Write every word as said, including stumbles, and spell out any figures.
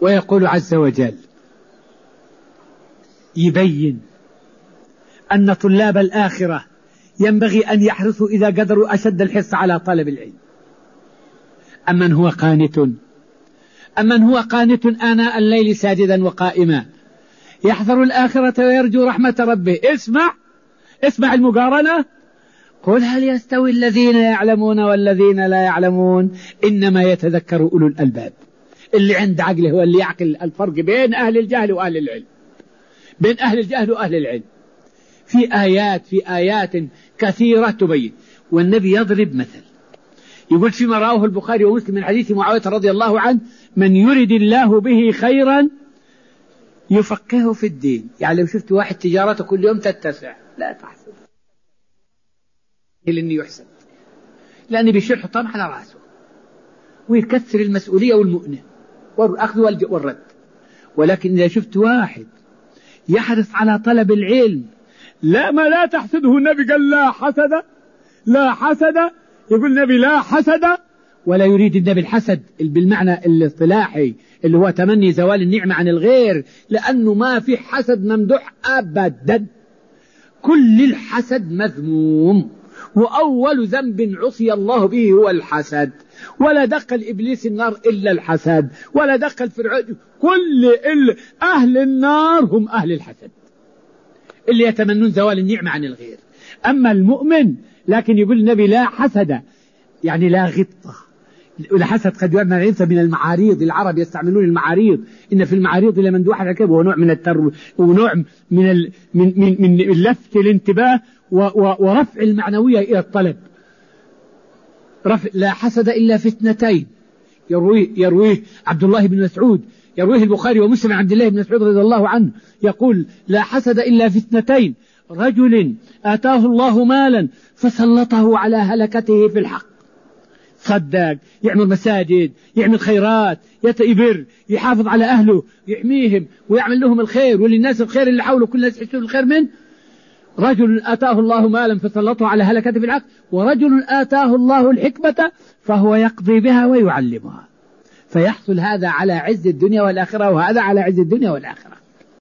ويقول عز وجل يبين أن طلاب الآخرة ينبغي أن يحرصوا إذا قدروا أشد الحرص على طلب العلم. أمن هو قانت أمن هو قانت آناء الليل ساجدا وقائما يحذر الآخرة ويرجو رحمة ربه. اسمع اسمع المقارنة. قل هل يستوي الذين يعلمون والذين لا يعلمون إنما يتذكر أولو الألباب. اللي عند عقله هو اللي يعقل الفرق بين أهل الجهل وأهل العلم، بين أهل الجهل وأهل العلم. في آيات في آيات كثيرة تبين. والنبي يضرب مثل يقول فيما رواه البخاري ومسلم من حديث معاوية رضي الله عنه: من يرد الله به خيرا يفقهه في الدين. يعني لو شفت واحد تجارته كل يوم تتسع لا تحسب لأنه يحسن، لأنه بيشيل حطام على رأسه ويكثر المسؤولية والمؤنة والأخذ والرد. ولكن إذا شفت واحد يحرص على طلب العلم لا ما لا تحسده. النبي قال لا حسد لا حسد، يقول النبي لا حسد، ولا يريد النبي الحسد بالمعنى الاصطلاحي اللي هو تمني زوال النعمة عن الغير، لأنه ما في حسد ممدوح أبدا. كل الحسد مذموم، وأول ذنب عصي الله به هو الحسد. ولا دخل إبليس النار إلا الحسد، ولا دخل فرعون. كل أهل النار هم أهل الحسد اللي يتمنون زوال النعمة عن الغير. أما المؤمن لكن يقول النبي لا حسد، يعني لا غطة. والحسد قد يعمل من المعاريض، العرب يستعملون المعاريض، إن في المعاريض لمندوح العكاب، وهو نوع من التر ونوع من ال... من من من لفت الانتباه و... و... ورفع المعنوية إلى الطلب. رفع لا حسد إلا في اثنتين، يرويه يرويه عبد الله بن مسعود، يرويه البخاري ومسلم عن عبد الله بن مسعود رضي الله عنه يقول: لا حسد إلا في اثنتين: رجل آتاه الله مالا فسلطه على هلكته في الحق. صدق، يعمل مساجد، يعمل خيرات، يتبر، يحافظ على أهله، يحميهم ويعمل لهم الخير وللناس الخير اللي حوله كل الناس يحسون الخير منه. رجل آتاه الله مالا فسلطه على هلكته في الحق، ورجل آتاه الله الحكمة فهو يقضي بها ويعلمها. فيحصل هذا على عز الدنيا والآخرة، وهذا على عز الدنيا والآخرة.